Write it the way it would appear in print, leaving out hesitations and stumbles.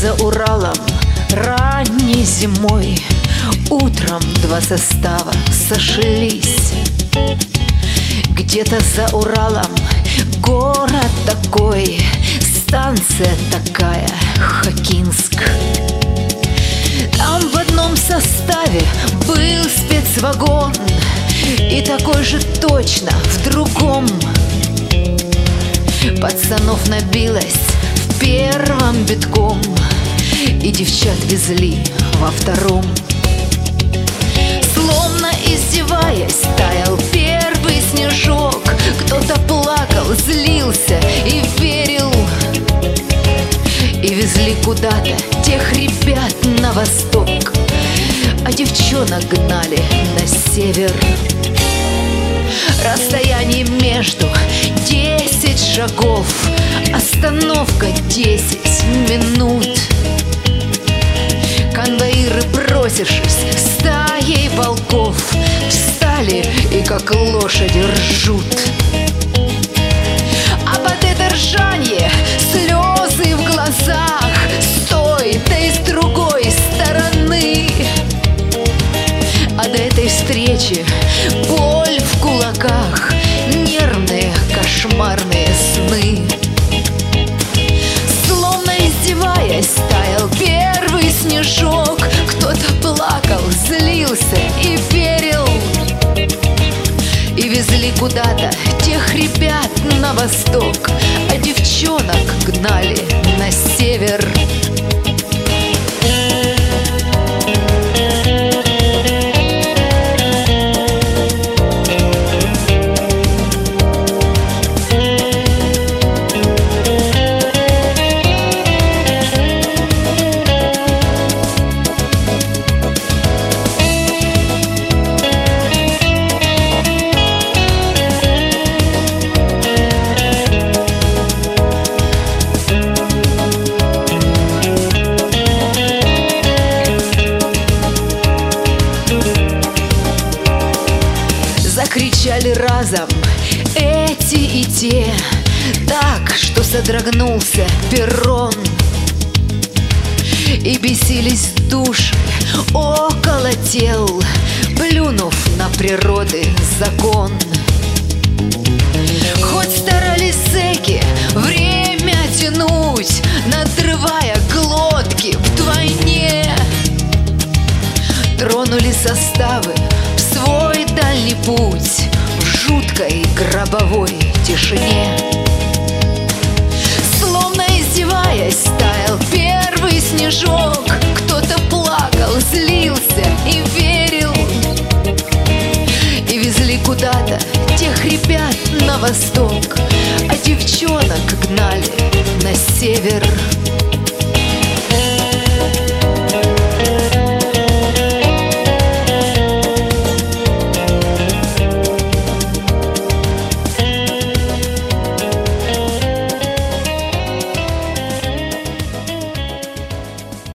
за Уралом ранней зимой утром два состава сошлись. Где-то за Уралом город такой, станция такая, Хокинск. Там в одном составе был спецвагон, и такой же точно в другом. Пацанов набилось в первом битком, и девчат везли во втором. Словно издеваясь, таял первый снежок. Кто-то плакал, злился и верил. И везли куда-то тех ребят на восток, а девчонок гнали на север. Расстояние между 10 шагов, остановка 10 минут. Конвоиры, бросившись стаей волков, встали и как лошади ржут. А под это ржанье слезы в глазах с той, да и с другой стороны. А до этой встречи боль в кулаках, нервные кошмарные сны. Словно издеваясь, таял первый снежок. Кто-то плакал, злился и верил. И везли куда-то тех ребят на восток, а девчонок гнали на север. Закричали разом эти и те, так, что содрогнулся перрон. И бесились души около тел, плюнув на природы закон. Хоть старались зэки время тянуть, надрывая глотки вдвойне, тронули составы в свой дальний путь в жуткой гробовой тишине. Словно издеваясь, таял первый снежок. Кто-то плакал, злился и верил. И везли куда-то тех ребят на восток, а девчонок гнали на север.